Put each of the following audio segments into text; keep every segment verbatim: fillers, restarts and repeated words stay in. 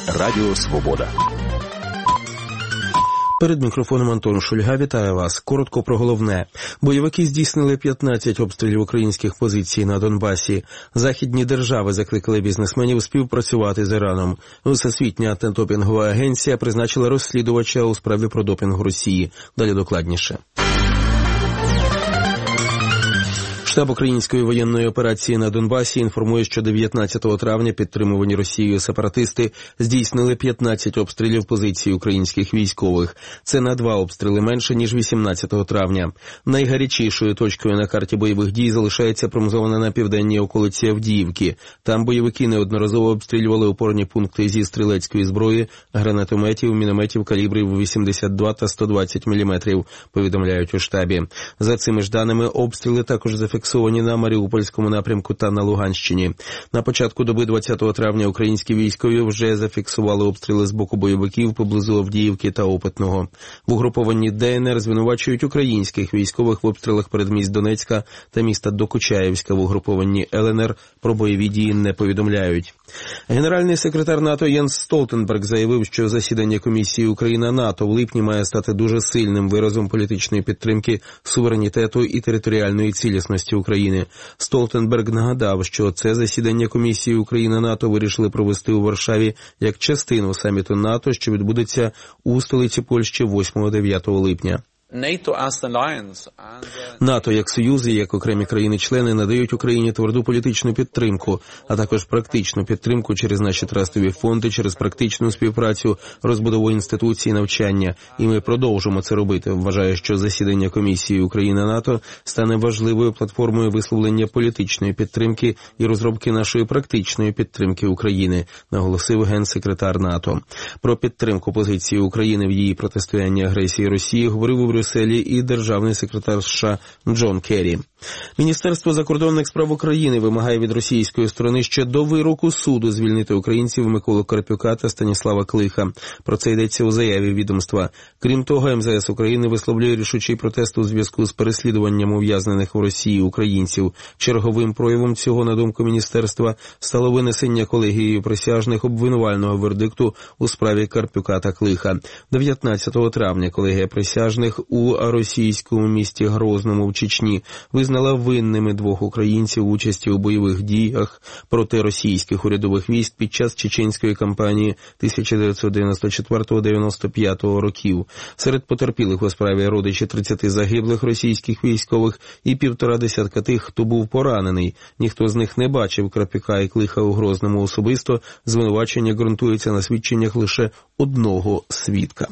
Радіо Свобода. Перед мікрофоном Антон Шульга. Вітаю вас. Коротко про головне. Бойовики здійснили п'ятнадцять обстрілів українських позицій на Донбасі. Західні держави закликали бізнесменів співпрацювати з Іраном. Всесвітня антидопінгова агенція призначила розслідувача у справі про допінг Росії. Далі докладніше. Штаб української воєнної операції на Донбасі інформує, що дев'ятнадцятого травня підтримувані Росією сепаратисти здійснили п'ятнадцять обстрілів позицій українських військових. Це на два обстріли менше, ніж вісімнадцятого травня. Найгарячішою точкою на карті бойових дій залишається промзона на південній околиці Авдіївки. Там бойовики неодноразово обстрілювали опорні пункти зі стрілецької зброї, гранатометів, мінометів калібрів вісімдесят два та сто двадцять міліметрів, повідомляють у штабі. За цими ж даними, обстріли також зафіксовані Зафіксовані на Маріупольському напрямку та на Луганщині. На початку доби двадцятого травня українські військові вже зафіксували обстріли з боку бойовиків поблизу Авдіївки та Опитного. В угрупованні Де Ен Ер звинувачують українських військових в обстрілах передмість Донецька та міста Докучаєвська. В угрупованні Ел Ен Ер про бойові дії не повідомляють. Генеральний секретар НАТО Єнс Столтенберг заявив, що засідання Комісії Україна-НАТО в липні має стати дуже сильним виразом політичної підтримки суверенітету і територіальної цілісності України. Столтенберг нагадав, що це засідання Комісії Україна-НАТО вирішили провести у Варшаві як частину саміту НАТО, що відбудеться у столиці Польщі восьмого-дев'ятого липня. НАТО як союз і як окремі країни-члени надають Україні тверду політичну підтримку, а також практичну підтримку через наші трастові фонди, через практичну співпрацю, розбудову інституцій, навчання. І ми продовжимо це робити. Вважаю, що засідання Комісії Україна-НАТО стане важливою платформою висловлення політичної підтримки і розробки нашої практичної підтримки України, наголосив генсекретар НАТО. Про підтримку позиції України в її протистоянні агресії Росії говорив у Брюсселі і державний секретар США Джон Керрі. Міністерство закордонних справ України вимагає від російської сторони ще до вироку суду звільнити українців Миколу Карпюка та Станіслава Клиха. Про це йдеться у заяві відомства. Крім того, ем зе ес України висловлює рішучий протест у зв'язку з переслідуванням ув'язнених в Росії українців. Черговим проявом цього, на думку міністерства, стало винесення колегією присяжних обвинувального вердикту у справі Карпюка та Клиха. дев'ятнадцятого травня колегія присяжних у російському місті Грозному в Чечні визнала винними двох українців участі у бойових діях проти російських урядових військ під час чеченської кампанії тисяча дев'ятсот дев'яносто четвертого — дев'яносто п'ятого років. Серед потерпілих у справі родичі тридцяти загиблих російських військових і півтора десятка тих, хто був поранений. Ніхто з них не бачив Карпюка і Клиха у Грозному особисто. Звинувачення ґрунтується на свідченнях лише одного свідка.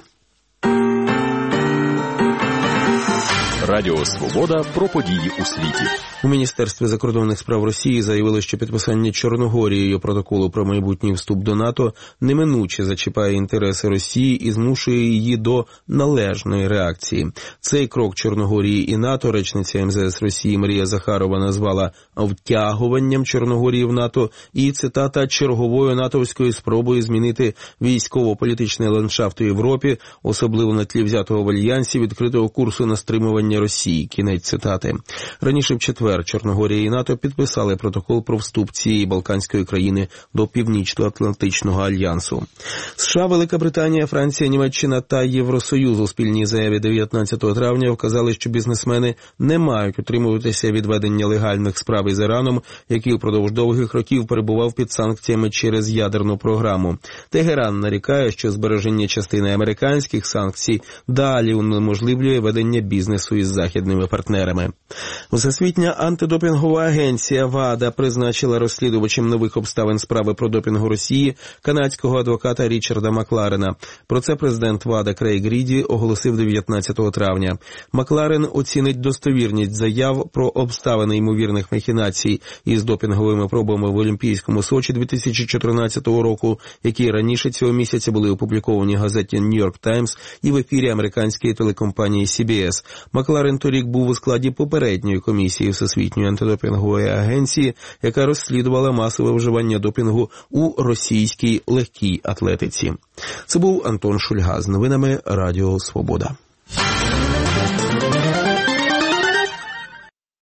Радіо Свобода про події у світі. У Міністерстві закордонних справ Росії заявили, що підписання Чорногорією протоколу про майбутній вступ до НАТО неминуче зачіпає інтереси Росії і змушує її до належної реакції. Цей крок Чорногорії і НАТО речниця ем зе ес Росії Марія Захарова назвала втягуванням Чорногорії в НАТО і, цитата, черговою натовською спробою змінити військово-політичний ландшафт у Європі, особливо на тлі взятого в альянсі відкритого курсу на стримування Росії. Кінець цитати. Раніше в четвер Чорногорія і НАТО підписали протокол про вступ цієї балканської країни до Північно-Атлантичного альянсу. США, Велика Британія, Франція, Німеччина та Євросоюз у спільній заяві дев'ятнадцятого травня вказали, що бізнесмени не мають утримуватися від ведення легальних справ із Іраном, який впродовж довгих років перебував під санкціями через ядерну програму. Тегеран нарікає, що збереження частини американських санкцій далі унеможливлює ведення бізнесу із західними партнерами. Всесвітня антидопінгова агенція ВАДА призначила розслідувачем нових обставин справи про допінг у Росії канадського адвоката Річарда Макларена. Про це президент ВАДА Крейг Ріді оголосив дев'ятнадцятого травня. Макларен оцінить достовірність заяв про обставини ймовірних махінацій із допінговими пробами в Олімпійському Сочі дві тисячі чотирнадцятого року, які раніше цього місяця були опубліковані в газеті Нью-Йорк Таймс і в ефірі американської телекомпанії Сі Бі Ес. Макларен торік був у складі попередньої комісії Всесвітньої антидопінгової агенції, яка розслідувала масове вживання допінгу у російській легкій атлетиці. Це був Антон Шульга з новинами Радіо Свобода.